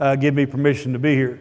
give me permission to be here.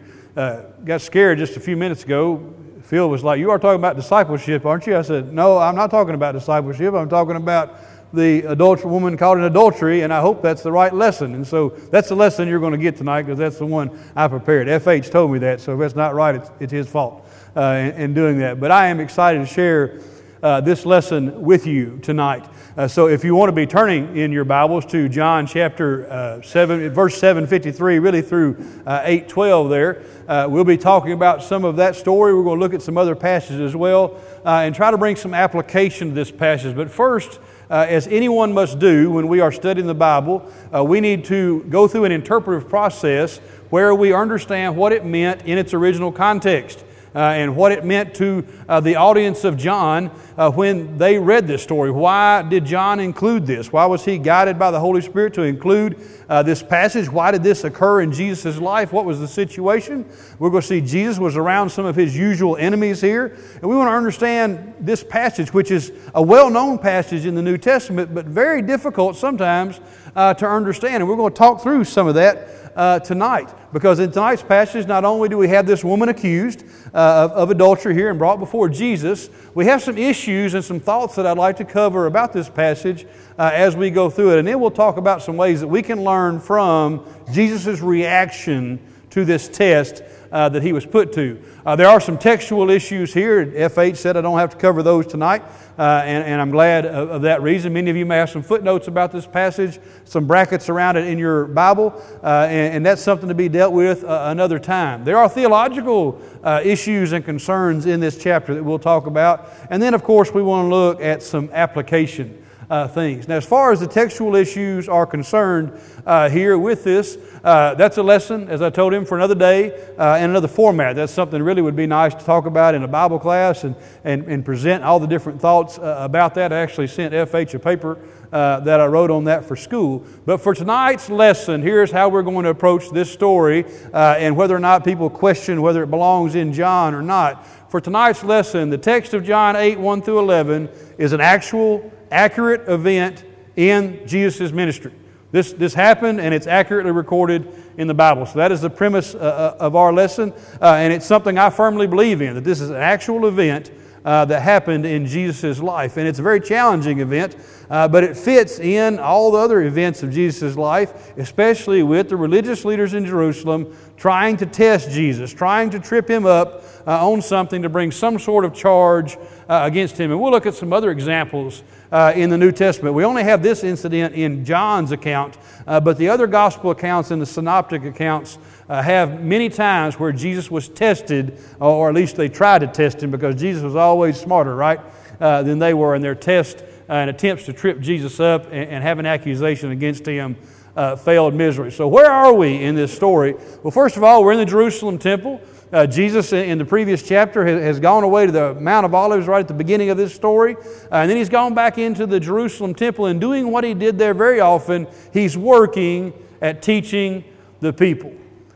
Got scared just a few minutes ago. Phil was like, "You are talking about discipleship, aren't you?" I said, "No, I'm not talking about discipleship. I'm talking about the woman caught in adultery, and I hope that's the right lesson." And so that's the lesson you're going to get tonight, because that's the one I prepared. FH told me that, so if that's not right, it's his fault in doing that. But I am excited to share this lesson with you tonight. So if you want to be turning in your Bibles to John chapter 7, verse 753, really through 8:12 there, we'll be talking about some of that story. We're going to look at some other passages as well and try to bring some application to this passage. But first, as anyone must do when we are studying the Bible, we need to go through an interpretive process where we understand what it meant in its original context. And what it meant to the audience of John when they read this story. Why did John include this? Why was he guided by the Holy Spirit to include this passage? Why did this occur in Jesus' life? What was the situation? We're going to see Jesus was around some of his usual enemies here. And we want to understand this passage, which is a well-known passage in the New Testament, but very difficult sometimes to understand. And we're going to talk through some of that tonight. Because in tonight's passage, not only do we have this woman accused of adultery here and brought before Jesus, we have some issues and some thoughts that I'd like to cover about this passage as we go through it. And then we'll talk about some ways that we can learn from Jesus' reaction to this test that he was put to. There are some textual issues here. FH said I don't have to cover those tonight, and I'm glad of that reason. Many of you may have some footnotes about this passage, some brackets around it in your Bible, and that's something to be dealt with another time. There are theological issues and concerns in this chapter that we'll talk about, and then of course we want to look at some application things. Now, as far as the textual issues are concerned here with this, that's a lesson, as I told him, for another day and another format. That's something that really would be nice to talk about in a Bible class and present all the different thoughts about that. I actually sent FH a paper that I wrote on that for school. But for tonight's lesson, here's how we're going to approach this story and whether or not people question whether it belongs in John or not. For tonight's lesson, the text of John 8, 1 through 11 is an actual accurate event in Jesus' ministry. This happened, and it's accurately recorded in the Bible. So that is the premise of our lesson, and it's something I firmly believe in, that this is an actual event that happened in Jesus' life. And it's a very challenging event, but it fits in all the other events of Jesus' life, especially with the religious leaders in Jerusalem trying to test Jesus, trying to trip him up on something to bring some sort of charge against him. And we'll look at some other examples in the New Testament. We only have this incident in John's account, but the other gospel accounts and the synoptic accounts have many times where Jesus was tested, or at least they tried to test him, because Jesus was always smarter, right, than they were in their test and attempts to trip Jesus up and have an accusation against him failed miserably. So where are we in this story? Well, first of all, we're in the Jerusalem temple. Jesus, in the previous chapter, has gone away to the Mount of Olives right at the beginning of this story. And then he's gone back into the Jerusalem temple, and doing what he did there very often, he's working at teaching the people.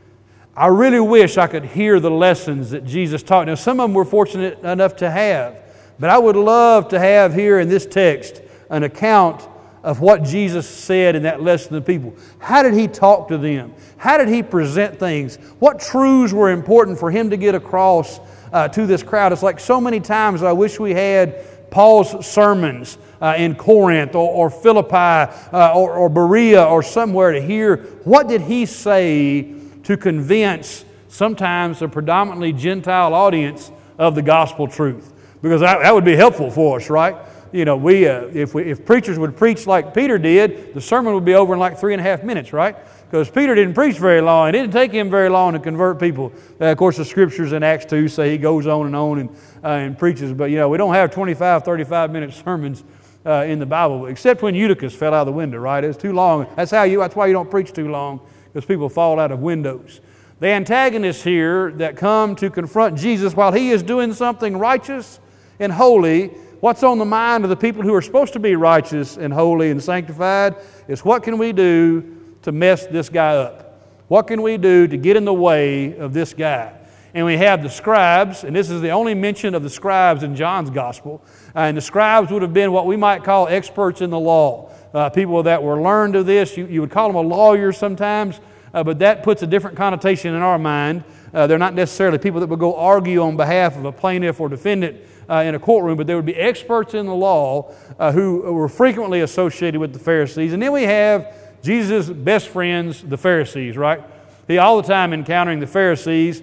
I really wish I could hear the lessons that Jesus taught. Now, some of them we're fortunate enough to have, but I would love to have here in this text an account of what Jesus said in that lesson to the people. How did he talk to them? How did he present things? What truths were important for him to get across to this crowd? It's like so many times I wish we had Paul's sermons in Corinth or Philippi or Berea or somewhere to hear what did he say to convince sometimes a predominantly Gentile audience of the gospel truth. Because that would be helpful for us, right? You know, if preachers would preach like Peter did, the sermon would be over in like 3.5 minutes, right? Because Peter didn't preach very long. It didn't take him very long to convert people. Of course, the scriptures in Acts 2 say he goes on and preaches. But, you know, we don't have 25, 35-minute sermons in the Bible, except when Eutychus fell out of the window, right? It's too long. That's why you don't preach too long, because people fall out of windows. The antagonists here that come to confront Jesus while he is doing something righteous and holy, what's on the mind of the people who are supposed to be righteous and holy and sanctified is, what can we do to mess this guy up? What can we do to get in the way of this guy? And we have the scribes, and this is the only mention of the scribes in John's gospel. And the scribes would have been what we might call experts in the law. People that were learned of this. You would call them a lawyer sometimes. but that puts a different connotation in our mind. They're not necessarily people that would go argue on behalf of a plaintiff or defendant in a courtroom, but there would be experts in the law who were frequently associated with the Pharisees. And then we have Jesus' best friends, the Pharisees, right? He all the time encountering the Pharisees,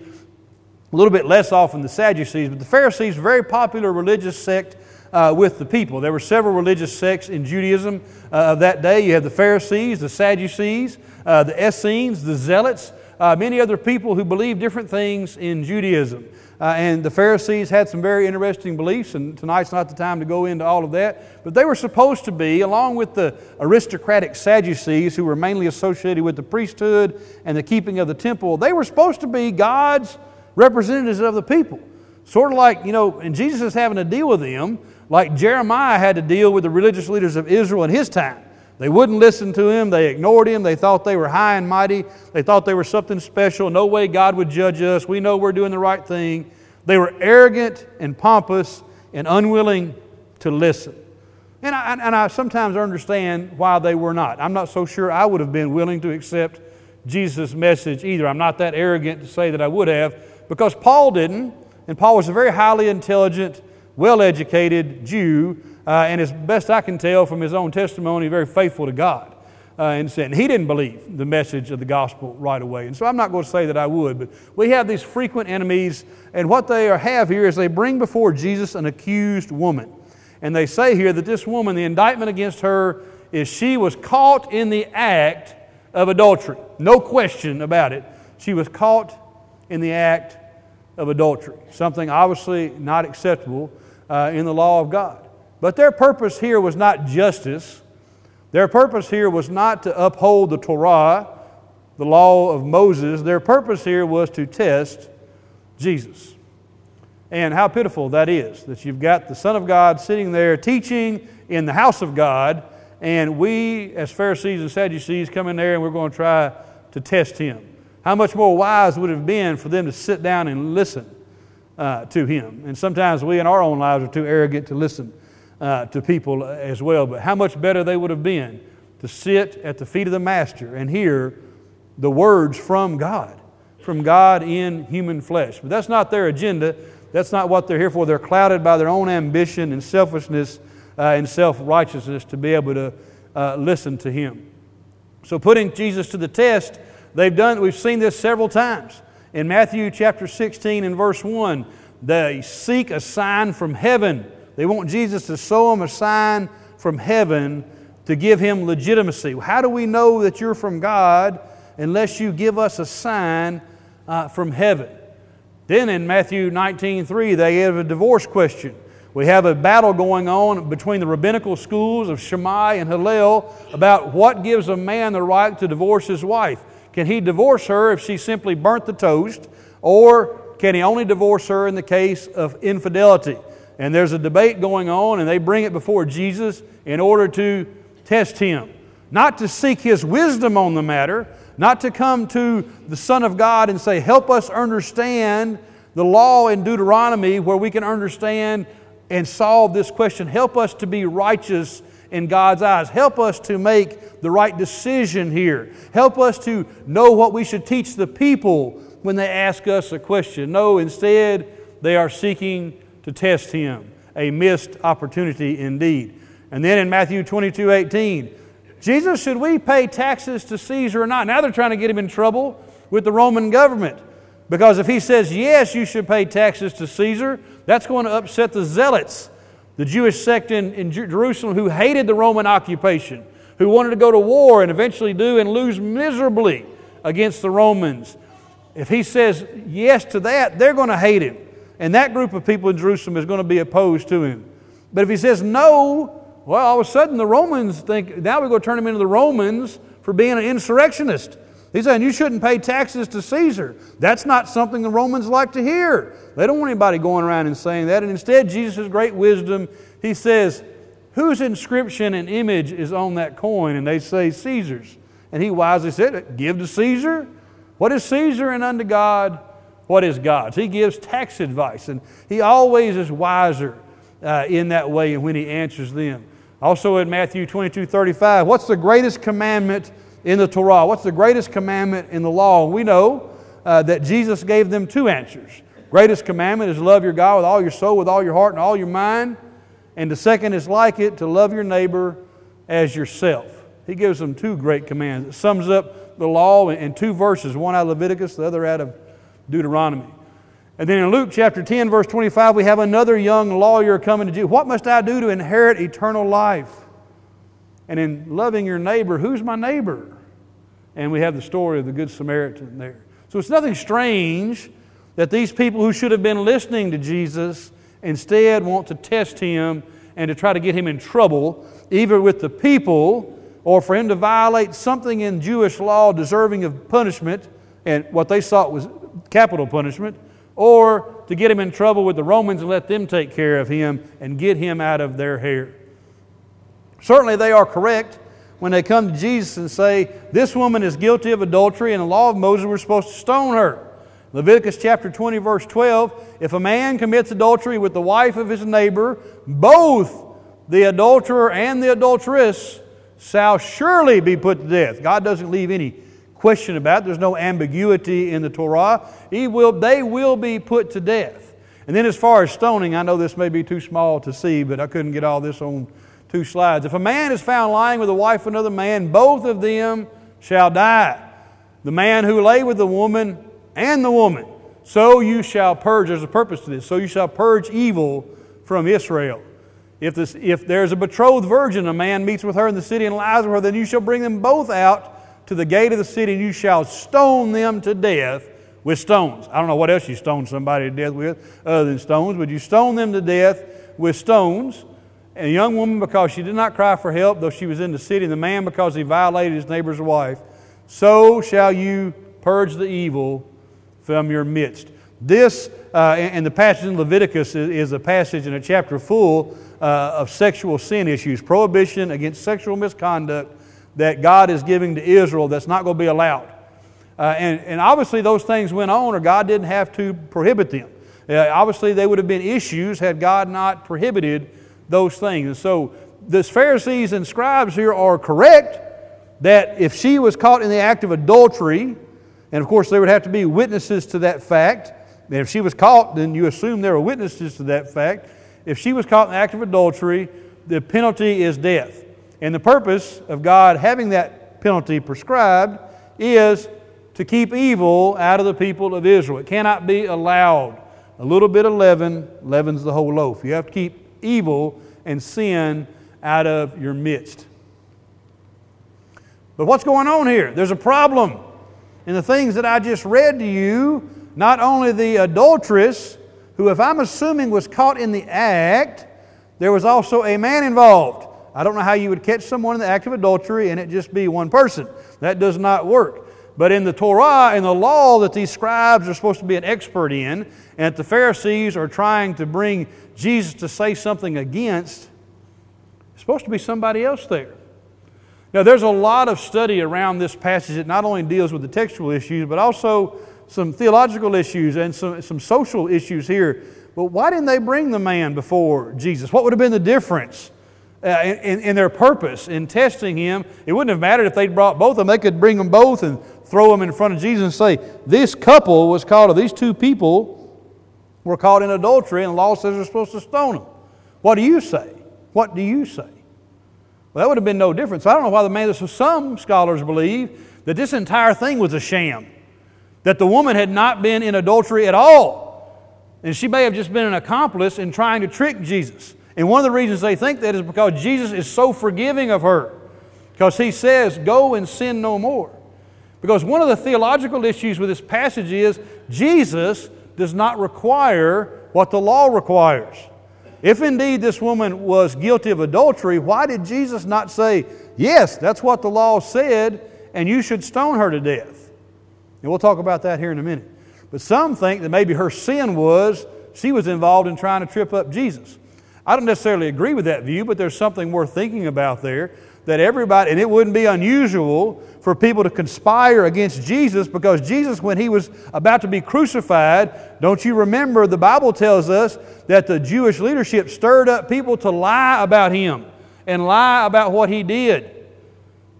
a little bit less often the Sadducees, but the Pharisees, very popular religious sect with the people. There were several religious sects in Judaism of that day. You have the Pharisees, the Sadducees, the Essenes, the Zealots, many other people who believed different things in Judaism. And the Pharisees had some very interesting beliefs, and tonight's not the time to go into all of that. But they were supposed to be, along with the aristocratic Sadducees, who were mainly associated with the priesthood and the keeping of the temple, they were supposed to be God's representatives of the people. Sort of like, and Jesus is having to deal with them like Jeremiah had to deal with the religious leaders of Israel in his time. They wouldn't listen to him. They ignored him. They thought they were high and mighty. They thought they were something special. No way God would judge us. We know we're doing the right thing. They were arrogant and pompous and unwilling to listen. And I sometimes understand why they were not. I'm not so sure I would have been willing to accept Jesus' message either. I'm not that arrogant to say that I would have, because Paul didn't. And Paul was a very highly intelligent, well-educated Jew, and as best I can tell from his own testimony, very faithful to God. And he didn't believe the message of the gospel right away. And so I'm not going to say that I would, but we have these frequent enemies, and what they have here is they bring before Jesus an accused woman. And they say here that this woman, the indictment against her is she was caught in the act of adultery. No question about it. She was caught in the act of adultery. Something obviously not acceptable in the law of God. But their purpose here was not justice. Their purpose here was not to uphold the Torah, the law of Moses. Their purpose here was to test Jesus. And how pitiful that is, that you've got the Son of God sitting there teaching in the house of God, and we as Pharisees and Sadducees come in there and we're going to try to test Him. How much more wise would it have been for them to sit down and listen to Him? And sometimes we in our own lives are too arrogant to listen to people as well. But how much better they would have been to sit at the feet of the Master and hear the words from God in human flesh. But that's not their agenda. That's not what they're here for. They're clouded by their own ambition and selfishness and self-righteousness to be able to listen to Him. So putting Jesus to the test, we've seen this several times. In Matthew chapter 16 and verse 1, they seek a sign from heaven. They want Jesus to show them a sign from heaven to give Him legitimacy. How do we know that you're from God unless you give us a sign from heaven? Then in Matthew 19:3, they have a divorce question. We have a battle going on between the rabbinical schools of Shammai and Hillel about what gives a man the right to divorce his wife. Can he divorce her if she simply burnt the toast, or can he only divorce her in the case of infidelity? And there's a debate going on, and they bring it before Jesus in order to test Him. Not to seek His wisdom on the matter, not to come to the Son of God and say, help us understand the law in Deuteronomy where we can understand and solve this question. Help us to be righteous in God's eyes. Help us to make the right decision here. Help us to know what we should teach the people when they ask us a question. No, instead, they are seeking to test Him. A missed opportunity indeed. And then in Matthew 22:18, Jesus, should we pay taxes to Caesar or not? Now they're trying to get Him in trouble with the Roman government. Because if He says, yes, you should pay taxes to Caesar, that's going to upset the Zealots, the Jewish sect in Jerusalem who hated the Roman occupation, who wanted to go to war and eventually do and lose miserably against the Romans. If He says yes to that, they're going to hate Him. And that group of people in Jerusalem is going to be opposed to Him. But if He says no, well, all of a sudden the Romans think, now we're going to turn Him into the Romans for being an insurrectionist. He's saying, you shouldn't pay taxes to Caesar. That's not something the Romans like to hear. They don't want anybody going around and saying that. And instead, Jesus' great wisdom, He says, whose inscription and image is on that coin? And they say, Caesar's. And He wisely said, give to Caesar. What is Caesar, and unto God, what is God's? He gives tax advice, and He always is wiser in that way when He answers them. Also in Matthew 22:35, what's the greatest commandment in the Torah? What's the greatest commandment in the law? And we know that Jesus gave them two answers. Greatest commandment is to love your God with all your soul, with all your heart, and all your mind. And the second is like it, to love your neighbor as yourself. He gives them two great commands. It sums up the law in two verses, one out of Leviticus, the other out of Deuteronomy. And then in Luke chapter 10, verse 25, we have another young lawyer coming to Jesus. What must I do to inherit eternal life? And in loving your neighbor, who's my neighbor? And we have the story of the Good Samaritan there. So it's nothing strange that these people who should have been listening to Jesus instead want to test Him and to try to get Him in trouble, either with the people or for Him to violate something in Jewish law deserving of punishment, and what they thought was capital punishment, or to get Him in trouble with the Romans and let them take care of Him and get Him out of their hair. Certainly they are correct when they come to Jesus and say, this woman is guilty of adultery, and the law of Moses, we're supposed to stone her. Leviticus chapter 20, verse 12, if a man commits adultery with the wife of his neighbor, both the adulterer and the adulteress shall surely be put to death. God doesn't leave any question about it. There's no ambiguity in the Torah. They will be put to death. And then as far as stoning, I know this may be too small to see, but I couldn't get all this on 2 slides. If a man is found lying with the wife of another man, both of them shall die. The man who lay with the woman and the woman. So you shall purge. There's a purpose to this. So you shall purge evil from Israel. If there's a betrothed virgin, a man meets with her in the city and lies with her, then you shall bring them both out to the gate of the city, and you shall stone them to death with stones. I don't know what else you stone somebody to death with other than stones, but you stone them to death with stones. And a young woman, because she did not cry for help, though she was in the city, and the man, because he violated his neighbor's wife. So shall you purge the evil from your midst. This, and the passage in Leviticus is a passage in a chapter full of sexual sin issues, prohibition against sexual misconduct that God is giving to Israel that's not going to be allowed. And obviously those things went on, or God didn't have to prohibit them. Obviously they would have been issues had God not prohibited those things. And so the Pharisees and scribes here are correct that if she was caught in the act of adultery, and of course there would have to be witnesses to that fact, and if she was caught, then you assume there were witnesses to that fact. If she was caught in the act of adultery, the penalty is death. And the purpose of God having that penalty prescribed is to keep evil out of the people of Israel. It cannot be allowed. A little bit of leaven leavens the whole loaf. You have to keep evil and sin out of your midst. But what's going on here? There's a problem in the things that I just read to you. Not only the adulteress, who, if I'm assuming, was caught in the act, there was also a man involved. I don't know how you would catch someone in the act of adultery and it just be one person. That does not work. But in the Torah and the law that these scribes are supposed to be an expert in, and that the Pharisees are trying to bring Jesus to say something against, there's supposed to be somebody else there. Now, there's a lot of study around this passage that not only deals with the textual issues, but also some theological issues and some social issues here. But why didn't they bring the man before Jesus? What would have been the difference in their purpose in testing him? It wouldn't have mattered if they'd brought both of them. They could bring them both and throw them in front of Jesus and say, this couple was caught, or these two people were caught in adultery, and the law says they're supposed to stone them. What do you say? What do you say? Well, that would have been no difference. I don't know why the man, so some scholars believe that this entire thing was a sham, that the woman had not been in adultery at all, and she may have just been an accomplice in trying to trick Jesus. And one of the reasons they think that is because Jesus is so forgiving of her, because He says, go and sin no more. Because one of the theological issues with this passage is Jesus does not require what the law requires. If indeed this woman was guilty of adultery, why did Jesus not say, yes, that's what the law said, and you should stone her to death? And we'll talk about that here in a minute. But some think that maybe her sin was she was involved in trying to trip up Jesus. I don't necessarily agree with that view, but there's something worth thinking about there, that everybody, and it wouldn't be unusual for people to conspire against Jesus, because Jesus, when He was about to be crucified, don't you remember the Bible tells us that the Jewish leadership stirred up people to lie about Him and lie about what He did.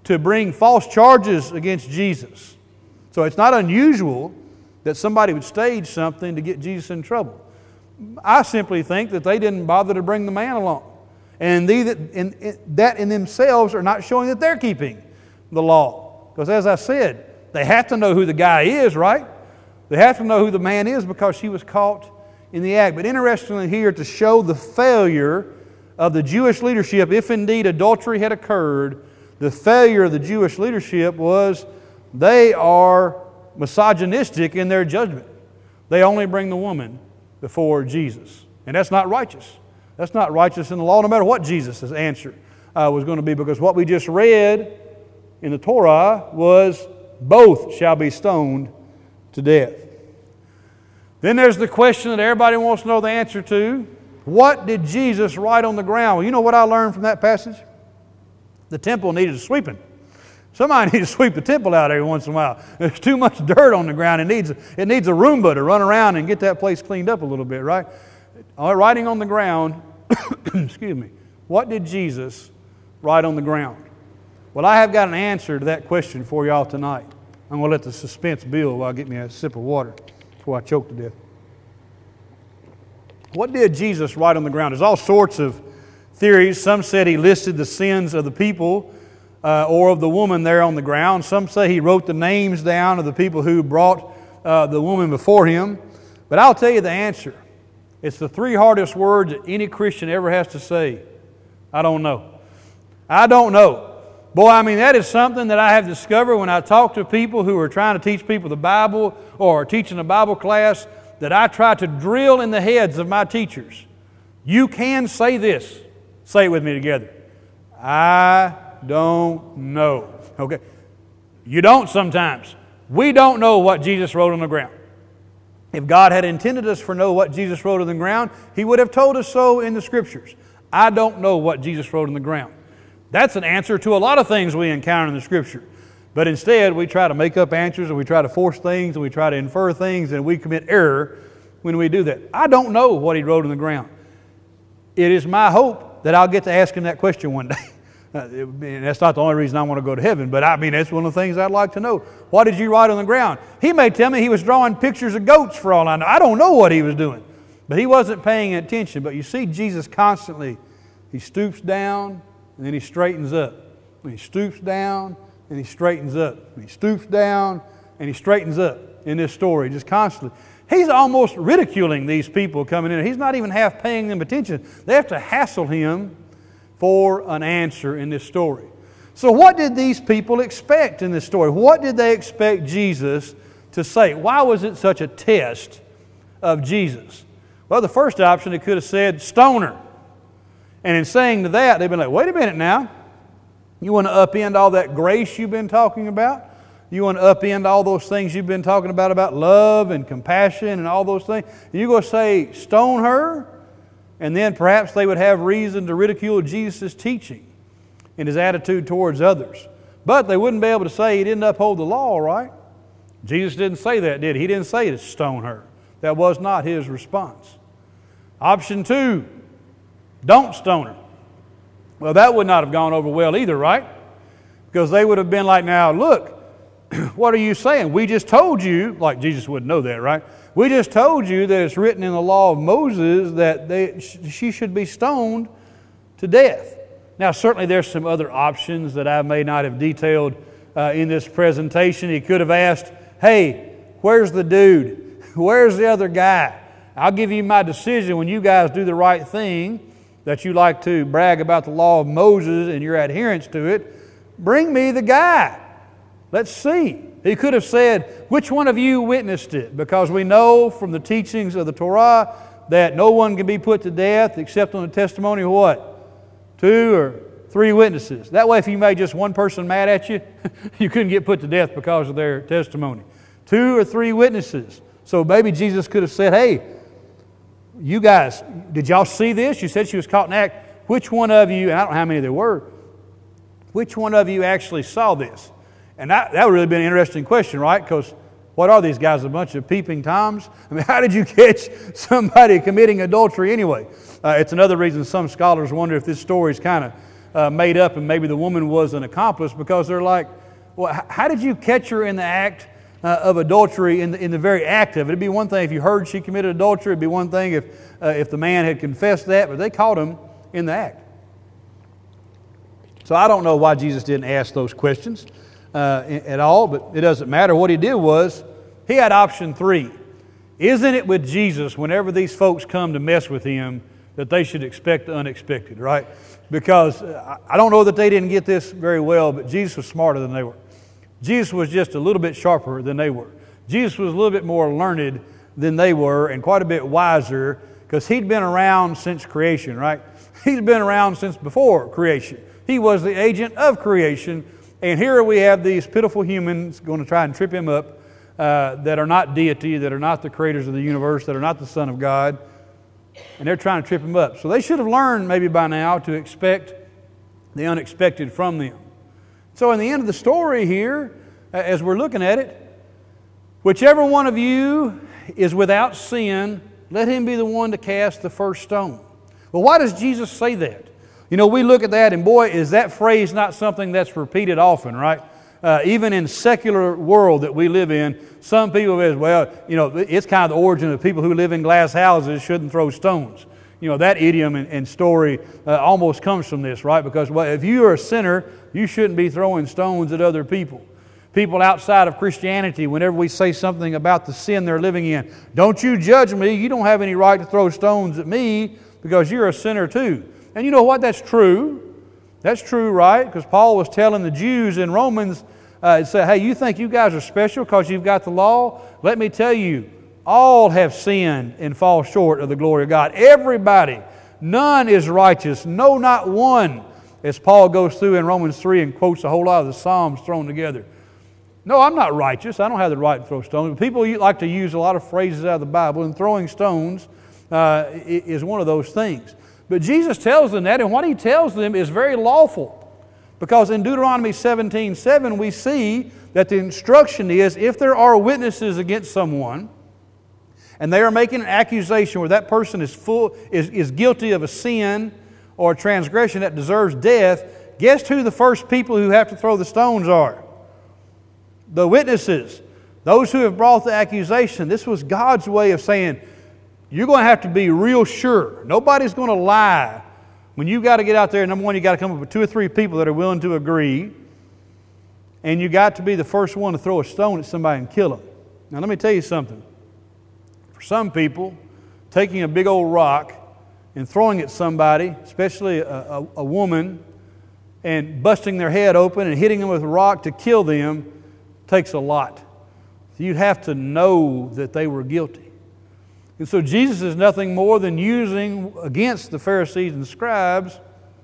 to bring false charges against Jesus. So it's not unusual that somebody would stage something to get Jesus in trouble. I simply think that they didn't bother to bring the man along. And that in themselves are not showing that they're keeping the law. Because as I said, they have to know who the guy is, right? They have to know who the man is because she was caught in the act. But interestingly here, to show the failure of the Jewish leadership, if indeed adultery had occurred, the failure of the Jewish leadership was they are misogynistic in their judgment. They only bring the woman before Jesus. And that's not righteous. That's not righteous in the law, no matter what Jesus' answer was going to be, because what we just read in the Torah was both shall be stoned to death. Then there's the question that everybody wants to know the answer to. What did Jesus write on the ground? Well, you know what I learned from that passage? The temple needed sweeping. Somebody needs to sweep the temple out every once in a while. There's too much dirt on the ground. It needs a Roomba to run around and get that place cleaned up a little bit, right? Writing on the ground, excuse me, what did Jesus write on the ground? Well, I have got an answer to that question for y'all tonight. I'm going to let the suspense build while I get me a sip of water before I choke to death. What did Jesus write on the ground? There's all sorts of theories. Some said he listed the sins of the people or of the woman there on the ground. Some say he wrote the names down of the people who brought the woman before him. But I'll tell you the answer. It's the three hardest words that any Christian ever has to say. I don't know. I don't know. Boy, I mean, that is something that I have discovered when I talk to people who are trying to teach people the Bible or are teaching a Bible class, that I try to drill in the heads of my teachers. You can say this. Say it with me together. I don't know. Okay? You don't sometimes. We don't know what Jesus wrote on the ground. If God had intended us for know what Jesus wrote on the ground, He would have told us so in the Scriptures. I don't know what Jesus wrote on the ground. That's an answer to a lot of things we encounter in the Scripture. But instead, we try to make up answers, and we try to force things, and we try to infer things, and we commit error when we do that. I don't know what He wrote on the ground. It is my hope that I'll get to ask Him that question one day. And that's not the only reason I want to go to heaven, but I mean, that's one of the things I'd like to know. What did you write on the ground? He may tell me he was drawing pictures of goats for all I know. I don't know what he was doing. But he wasn't paying attention. But you see Jesus constantly, He stoops down, and then He straightens up. And He stoops down, and He straightens up. And He stoops down, and He straightens up in this story, just constantly. He's almost ridiculing these people coming in. He's not even half paying them attention. They have to hassle Him for an answer in this story. So what did these people expect in this story? What did they expect Jesus to say? Why was it such a test of Jesus? Well, the first option, it could have said, stone her. And in saying to that, they've been like, wait a minute now. You want to upend all that grace you've been talking about? You want to upend all those things you've been talking about love and compassion and all those things? And you're going to say, stone her? And then perhaps they would have reason to ridicule Jesus' teaching and His attitude towards others. But they wouldn't be able to say He didn't uphold the law, right? Jesus didn't say that, did He? He didn't say to stone her. That was not His response. Option 2, don't stone her. Well, that would not have gone over well either, right? Because they would have been like, now look, what are you saying? We just told you, like Jesus wouldn't know that, right? We just told you that it's written in the law of Moses that she should be stoned to death. Now, certainly there's some other options that I may not have detailed in this presentation. He could have asked, hey, where's the dude? Where's the other guy? I'll give you my decision when you guys do the right thing, that you like to brag about the law of Moses and your adherence to it. Bring me the guy. Let's see. He could have said, which one of you witnessed it? Because we know from the teachings of the Torah that no one can be put to death except on the testimony of what? 2 or 3 witnesses. That way, if you made just one person mad at you, you couldn't get put to death because of their testimony. 2 or 3 witnesses. So maybe Jesus could have said, hey, you guys, did y'all see this? You said she was caught in act. Which one of you, and I don't know how many there were, which one of you actually saw this? And that would really be an interesting question, right? Because what are these guys, a bunch of peeping Toms? I mean, how did you catch somebody committing adultery anyway? It's another reason some scholars wonder if this story is kind made up and maybe the woman was an accomplice, because they're like, well, how did you catch her in the act of adultery, in the very act of it? It'd be one thing if you heard she committed adultery. It'd be one thing if the man had confessed that, but they caught him in the act. So I don't know why Jesus didn't ask those questions at all, but it doesn't matter. What he did was, he had option 3. Isn't it with Jesus, whenever these folks come to mess with him, that they should expect the unexpected, right? Because I don't know that they didn't get this very well, but Jesus was smarter than they were. Jesus was just a little bit sharper than they were. Jesus was a little bit more learned than they were, and quite a bit wiser, because he'd been around since creation, right? He's been around since before creation. He was the agent of creation, and here we have these pitiful humans going to try and trip him up, that are not deity, that are not the creators of the universe, that are not the Son of God, and they're trying to trip him up. So they should have learned maybe by now to expect the unexpected from them. So in the end of the story here, as we're looking at it, whichever one of you is without sin, let him be the one to cast the first stone. Well, why does Jesus say that? You know, we look at that and boy, is that phrase not something that's repeated often, right? Even in secular world that we live in, some people say, well, you know, it's kind of the origin of people who live in glass houses shouldn't throw stones. You know, that idiom and story almost comes from this, right? Because well, if you are a sinner, you shouldn't be throwing stones at other people. People outside of Christianity, whenever we say something about the sin they're living in, don't you judge me, you don't have any right to throw stones at me because you're a sinner too. And you know what? That's true. That's true, right? Because Paul was telling the Jews in Romans, said, hey, you think you guys are special because you've got the law? Let me tell you, all have sinned and fall short of the glory of God. Everybody. None is righteous. No, not one. As Paul goes through in Romans 3 and quotes a whole lot of the Psalms thrown together. No, I'm not righteous. I don't have the right to throw stones. People like to use a lot of phrases out of the Bible, and throwing stones is one of those things. But Jesus tells them that, and what he tells them is very lawful. Because in Deuteronomy 17:7, we see that the instruction is, if there are witnesses against someone, and they are making an accusation where that person is guilty of a sin or a transgression that deserves death, guess who the first people who have to throw the stones are? The witnesses, those who have brought the accusation. This was God's way of saying, you're going to have to be real sure. Nobody's going to lie. When you've got to get out there, number one, you've got to come up with 2 or 3 people that are willing to agree. And you got to be the first one to throw a stone at somebody and kill them. Now let me tell you something. For some people, taking a big old rock and throwing it at somebody, especially a woman, and busting their head open and hitting them with a rock to kill them, takes a lot. You'd have to know that they were guilty. And so Jesus is nothing more than using against the Pharisees and scribes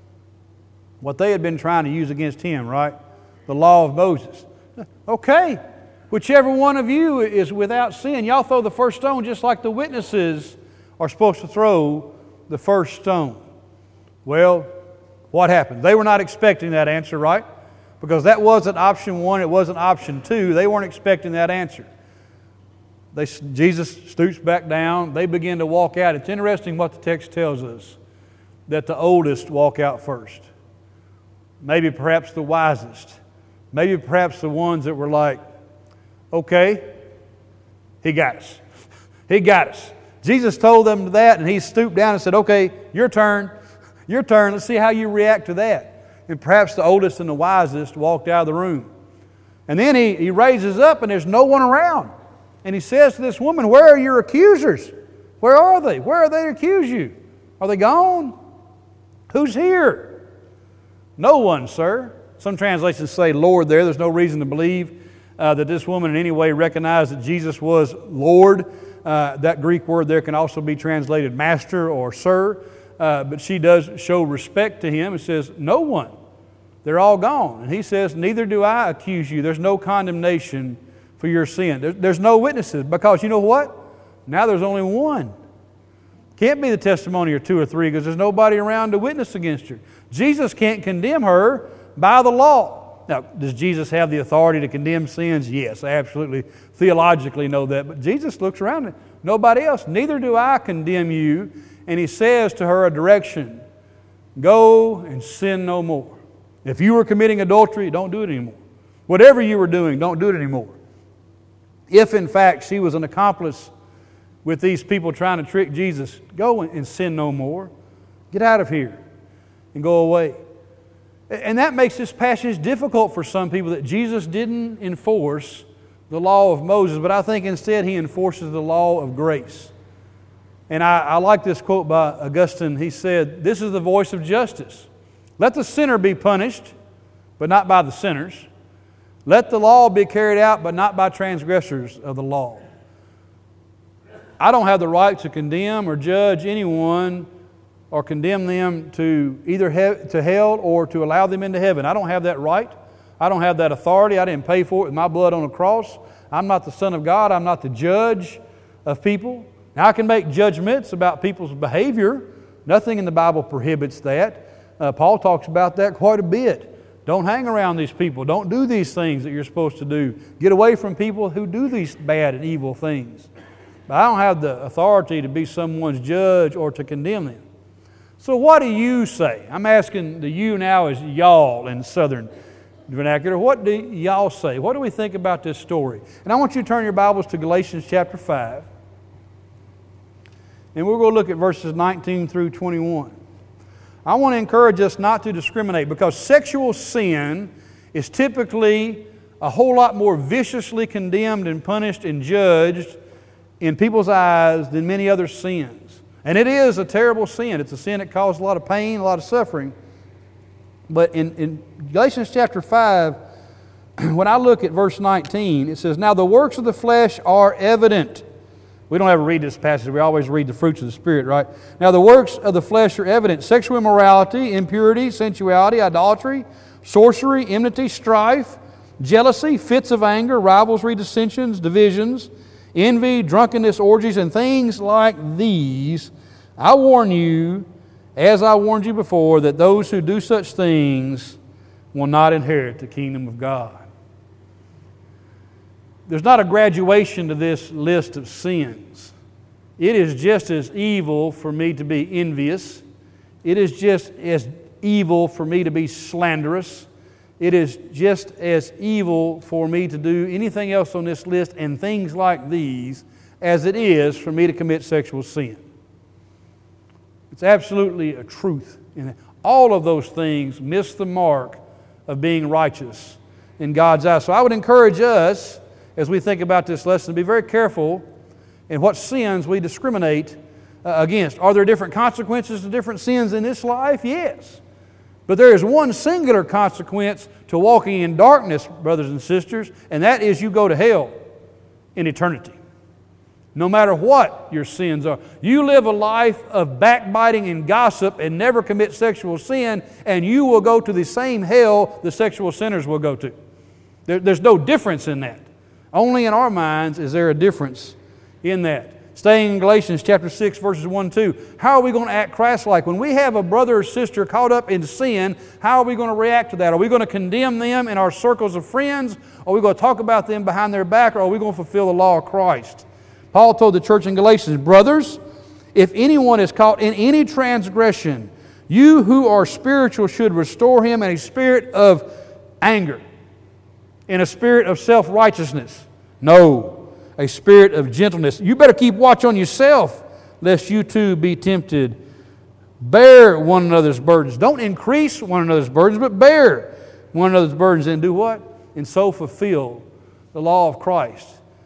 what they had been trying to use against him, right? The law of Moses. Okay, whichever one of you is without sin, y'all throw the first stone just like the witnesses are supposed to throw the first stone. Well, what happened? They were not expecting that answer, right? Because that wasn't option 1, it wasn't option 2. They weren't expecting that answer. Jesus stoops back down. They begin to walk out. It's interesting what the text tells us, that the oldest walk out first. Maybe perhaps the wisest. Maybe perhaps the ones that were like, okay, he got us. He got us. Jesus told them that, and he stooped down and said, okay, your turn. Your turn. Let's see how you react to that. And perhaps the oldest and the wisest walked out of the room. And then he raises up and there's no one around. And he says to this woman, where are your accusers? Where are they? Where are they to accuse you? Are they gone? Who's here? No one, sir. Some translations say Lord there. There's no reason to believe that this woman in any way recognized that Jesus was Lord. That Greek word there can also be translated master or sir. But she does show respect to him and says, no one. They're all gone. And he says, neither do I accuse you. There's no condemnation for your sin. There's no witnesses, because you know what? Now there's only one. Can't be the testimony of 2 or 3 because there's nobody around to witness against her. Jesus can't condemn her by the law. Now, does Jesus have the authority to condemn sins? Yes, I absolutely theologically know that. But Jesus looks around and nobody else. Neither do I condemn you. And he says to her a direction. Go and sin no more. If you were committing adultery, don't do it anymore. Whatever you were doing, don't do it anymore. If in fact she was an accomplice with these people trying to trick Jesus, go and sin no more. Get out of here and go away. And that makes this passage difficult for some people, that Jesus didn't enforce the law of Moses, but I think instead He enforces the law of grace. And I like this quote by Augustine. He said, "This is the voice of justice. Let the sinner be punished, but not by the sinners. Let the law be carried out, but not by transgressors of the law." I don't have the right to condemn or judge anyone or condemn them to either to hell or to allow them into heaven. I don't have that right. I don't have that authority. I didn't pay for it with my blood on the cross. I'm not the Son of God. I'm not the judge of people. Now, I can make judgments about people's behavior. Nothing in the Bible prohibits that. Paul talks about that quite a bit. Don't hang around these people. Don't do these things that you're supposed to do. Get away from people who do these bad and evil things. But I don't have the authority to be someone's judge or to condemn them. So what do you say? I'm asking the you now as y'all in Southern vernacular. What do y'all say? What do we think about this story? And I want you to turn your Bibles to Galatians chapter 5. And we're going to look at verses 19 through 21. I want to encourage us not to discriminate, because sexual sin is typically a whole lot more viciously condemned and punished and judged in people's eyes than many other sins. And it is a terrible sin. It's a sin that causes a lot of pain, a lot of suffering. But in Galatians chapter 5, when I look at verse 19, it says, "Now the works of the flesh are evident." We don't ever read this passage. We always read the fruits of the Spirit, right? "Now the works of the flesh are evident: sexual immorality, impurity, sensuality, idolatry, sorcery, enmity, strife, jealousy, fits of anger, rivalry, dissensions, divisions, envy, drunkenness, orgies, and things like these. I warn you, as I warned you before, that those who do such things will not inherit the kingdom of God." There's not a graduation to this list of sins. It is just as evil for me to be envious. It is just as evil for me to be slanderous. It is just as evil for me to do anything else on this list and things like these as it is for me to commit sexual sin. It's absolutely a truth. And all of those things miss the mark of being righteous in God's eyes. So I would encourage us, as we think about this lesson, to be very careful in what sins we discriminate against. Are there different consequences to different sins in this life? Yes. But there is one singular consequence to walking in darkness, brothers and sisters, and that is you go to hell in eternity. No matter what your sins are. You live a life of backbiting and gossip and never commit sexual sin, and you will go to the same hell the sexual sinners will go to. There's no difference in that. Only in our minds is there a difference in that. Staying in Galatians chapter 6, verses 1 and 2. How are we going to act Christ-like? When we have a brother or sister caught up in sin, how are we going to react to that? Are we going to condemn them in our circles of friends? Are we going to talk about them behind their back? Or are we going to fulfill the law of Christ? Paul told the church in Galatians, "Brothers, if anyone is caught in any transgression, you who are spiritual should restore him in a spirit of anger, in a spirit of self-righteousness. No, a spirit of gentleness. You better keep watch on yourself, lest you too be tempted. Bear one another's burdens." Don't increase one another's burdens, but bear one another's burdens, and do what? And so fulfill the law of Christ.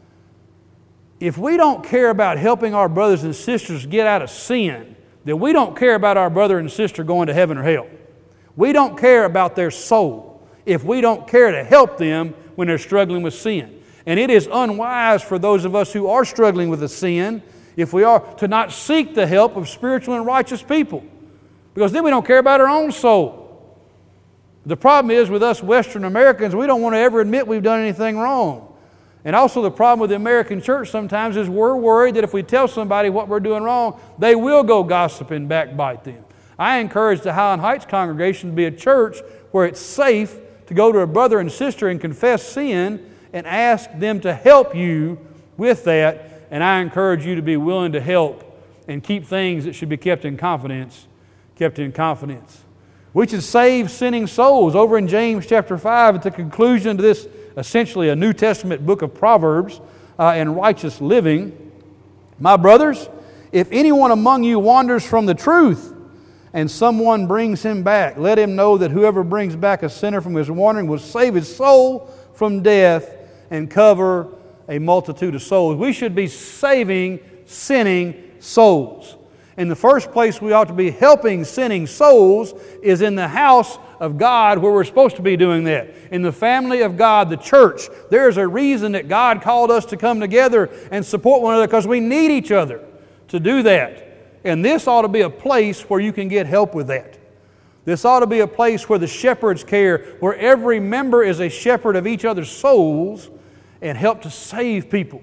If we don't care about helping our brothers and sisters get out of sin, then we don't care about our brother and sister going to heaven or hell. We don't care about their soul if we don't care to help them when they're struggling with sin. And it is unwise for those of us who are struggling with a sin, if we are, to not seek the help of spiritual and righteous people, because then we don't care about our own soul. The problem is with us Western Americans, we don't want to ever admit we've done anything wrong. And also the problem with the American church sometimes is we're worried that if we tell somebody what we're doing wrong, they will go gossip and backbite them. I encourage the Highland Heights congregation to be a church where it's safe to go to a brother and sister and confess sin and ask them to help you with that. And I encourage you to be willing to help and keep things that should be kept in confidence kept in confidence. We should save sinning souls. Over in James chapter 5, at the conclusion to this, essentially a New Testament book of Proverbs and righteous living, my brothers, if anyone among you wanders from the truth and someone brings him back, let him know that whoever brings back a sinner from his wandering will save his soul from death and cover a multitude of souls. We should be saving sinning souls. In the first place, we ought to be helping sinning souls is in the house of God, where we're supposed to be doing that. In the family of God, the church, there's a reason that God called us to come together and support one another, because we need each other to do that. And this ought to be a place where you can get help with that. This ought to be a place where the shepherds care, where every member is a shepherd of each other's souls and help to save people.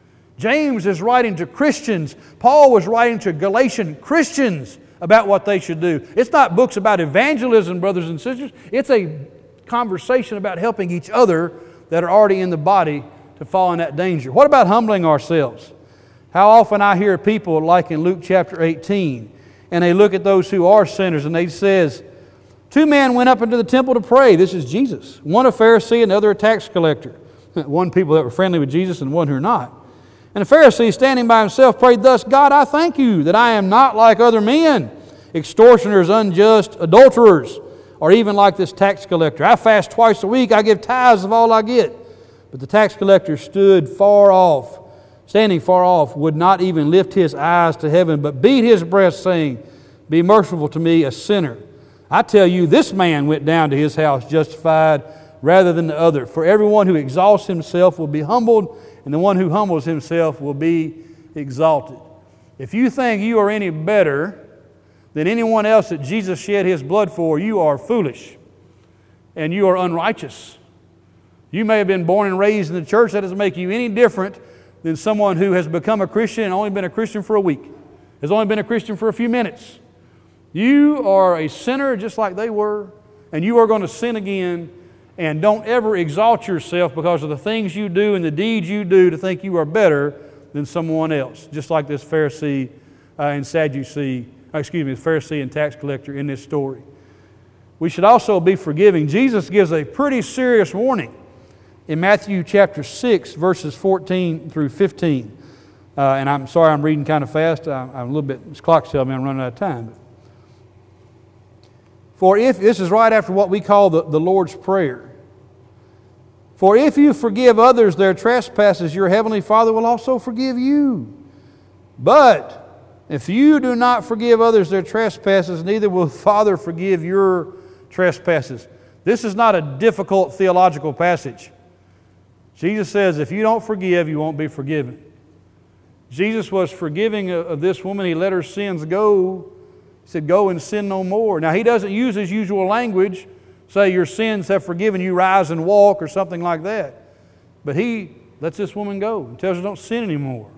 James is writing to Christians. Paul was writing to Galatian Christians about what they should do. It's not books about evangelism, brothers and sisters. It's a conversation about helping each other that are already in the body to fall in that danger. What about humbling ourselves? How often I hear people, like in Luke chapter 18, and they look at those who are sinners, and they says, 2 men went up into the temple to pray. This is Jesus. One a Pharisee and the other a tax collector. One people that were friendly with Jesus and one who are not. And the Pharisee, standing by himself, prayed thus, God, I thank you that I am not like other men, extortioners, unjust, adulterers, or even like this tax collector. I fast twice a week. I give tithes of all I get. But the tax collector stood far off, standing far off, would not even lift his eyes to heaven, but beat his breast, saying, Be merciful to me, a sinner. I tell you, this man went down to his house justified rather than the other. For everyone who exalts himself will be humbled, and the one who humbles himself will be exalted. If you think you are any better than anyone else that Jesus shed His blood for, you are foolish and you are unrighteous. You may have been born and raised in the church. That doesn't make you any different than someone who has become a Christian and only been a Christian for a week, has only been a Christian for a few minutes. You are a sinner just like they were, and you are going to sin again. And don't ever exalt yourself because of the things you do and the deeds you do to think you are better than someone else, just like this Pharisee and Pharisee and tax collector in this story. We should also be forgiving. Jesus gives a pretty serious warning in Matthew chapter 6, verses 14 through 15. And I'm sorry I'm reading kind of fast. I'm a little bit, this clock's telling me I'm running out of time. For if, this is right after what we call the Lord's Prayer. For if you forgive others their trespasses, your heavenly Father will also forgive you. But if you do not forgive others their trespasses, neither will the Father forgive your trespasses. This is not a difficult theological passage. Jesus says if you don't forgive, you won't be forgiven. Jesus was forgiving of this woman. He let her sins go. He said, go and sin no more. Now, He doesn't use His usual language, say your sins have forgiven you, rise and walk, or something like that. But He lets this woman go and tells her don't sin anymore.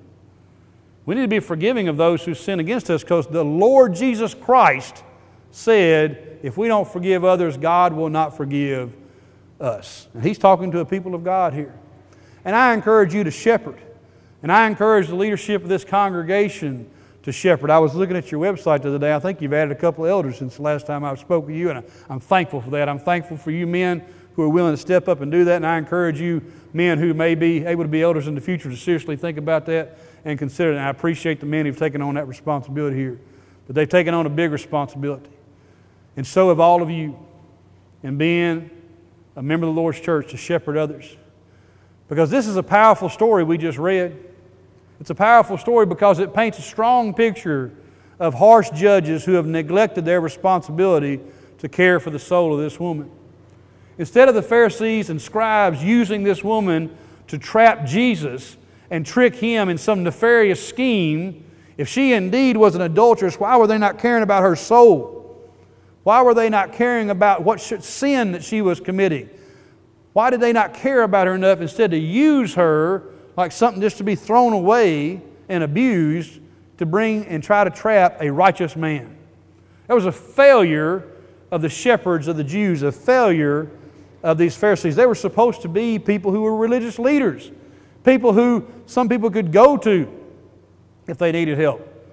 We need to be forgiving of those who sin against us, because the Lord Jesus Christ said, if we don't forgive others, God will not forgive us. And He's talking to the people of God here. And I encourage you to shepherd. And I encourage the leadership of this congregation to shepherd. I was looking at your website the other day. I think you've added a couple of elders since the last time I spoke with you, and I'm thankful for that. I'm thankful for you men who are willing to step up and do that, and I encourage you men who may be able to be elders in the future to seriously think about that and consider it. And I appreciate the men who've taken on that responsibility here. But they've taken on a big responsibility. And so have all of you in being a member of the Lord's church to shepherd others. Because this is a powerful story we just read. It's a powerful story because it paints a strong picture of harsh judges who have neglected their responsibility to care for the soul of this woman. Instead of the Pharisees and scribes using this woman to trap Jesus and trick Him in some nefarious scheme, if she indeed was an adulteress, why were they not caring about her soul? Why were they not caring about what sin that she was committing? Why did they not care about her enough instead to use her like something just to be thrown away and abused to bring and try to trap a righteous man? That was a failure of the shepherds of the Jews, a failure of these Pharisees. They were supposed to be people who were religious leaders, people who some people could go to if they needed help.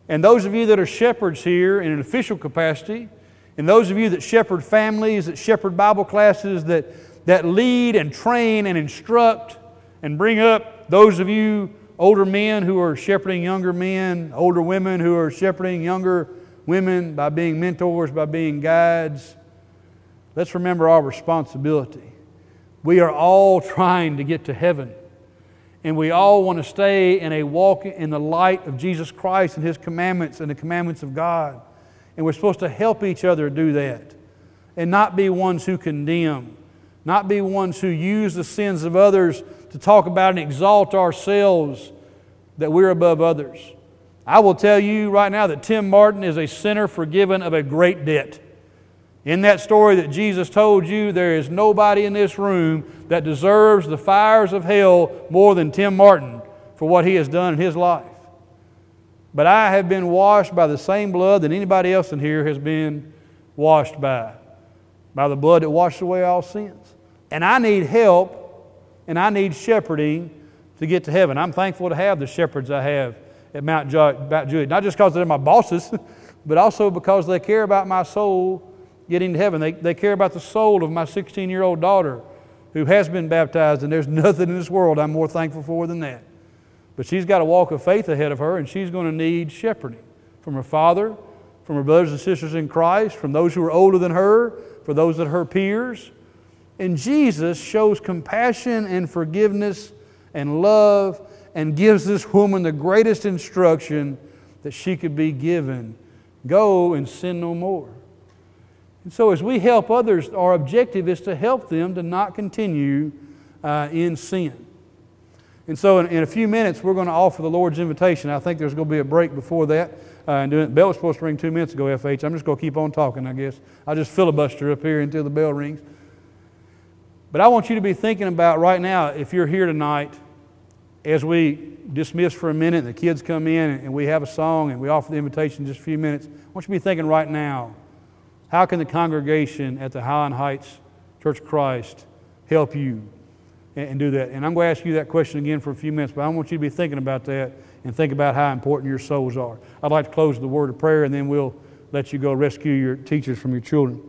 And those of you that are shepherds here in an official capacity, and those of you that shepherd families, that shepherd Bible classes, that lead and train and instruct and bring up those of you older men who are shepherding younger men, older women who are shepherding younger women by being mentors, by being guides. Let's remember our responsibility. We are all trying to get to heaven. And we all want to stay in a walk in the light of Jesus Christ and His commandments and the commandments of God. And we're supposed to help each other do that. And not be ones who condemn. Not be ones who use the sins of others to talk about and exalt ourselves that we're above others. I will tell you right now that Tim Martin is a sinner forgiven of a great debt. In that story that Jesus told you, there is nobody in this room that deserves the fires of hell more than Tim Martin for what he has done in his life. But I have been washed by the same blood that anybody else in here has been washed by the blood that washes away all sins. And I need help, and I need shepherding to get to heaven. I'm thankful to have the shepherds I have at Mount Juliet, not just because they're my bosses, but also because they care about my soul getting to heaven. They care about the soul of my 16-year-old daughter who has been baptized, and there's nothing in this world I'm more thankful for than that. But she's got a walk of faith ahead of her, and she's going to need shepherding from her father, from her brothers and sisters in Christ, from those who are older than her, for those that are her peers. And Jesus shows compassion and forgiveness and love and gives this woman the greatest instruction that she could be given. Go and sin no more. And so as we help others, our objective is to help them to not continue in sin. And so in a few minutes, we're going to offer the Lord's invitation. I think there's going to be a break before that. The bell was supposed to ring 2 minutes ago, FH. I'm just going to keep on talking, I guess. I'll just filibuster up here until the bell rings. But I want you to be thinking about right now, if you're here tonight, as we dismiss for a minute, and the kids come in, and we have a song, and we offer the invitation in just a few minutes, I want you to be thinking right now, how can the congregation at the Highland Heights Church of Christ help you and do that? And I'm going to ask you that question again for a few minutes, but I want you to be thinking about that and think about how important your souls are. I'd like to close with a word of prayer, and then we'll let you go rescue your teachers from your children.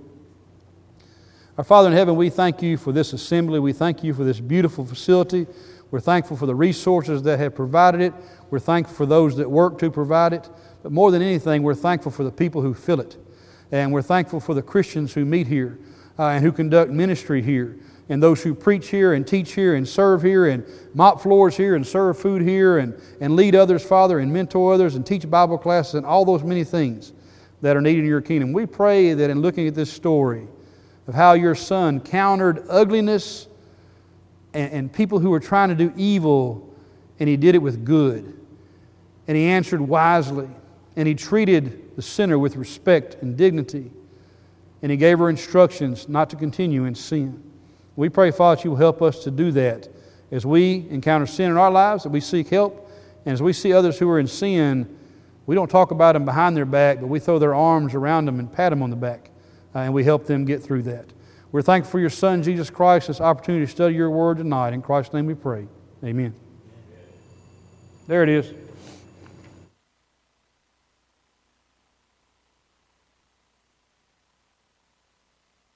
Our Father in heaven, we thank you for this assembly. We thank you for this beautiful facility. We're thankful for the resources that have provided it. We're thankful for those that work to provide it. But more than anything, we're thankful for the people who fill it. And we're thankful for the Christians who meet here and who conduct ministry here, and those who preach here and teach here and serve here and mop floors here and serve food here and lead others, Father, and mentor others and teach Bible classes and all those many things that are needed in your kingdom. We pray that in looking at this story of how your Son countered ugliness and people who were trying to do evil, and He did it with good. And He answered wisely, and He treated the sinner with respect and dignity, and He gave her instructions not to continue in sin. We pray, Father, that you will help us to do that as we encounter sin in our lives, that we seek help, and as we see others who are in sin, we don't talk about them behind their back, but we throw their arms around them and pat them on the back, and we help them get through that. We're thankful for your Son, Jesus Christ, this opportunity to study your word tonight. In Christ's name we pray. Amen. There it is.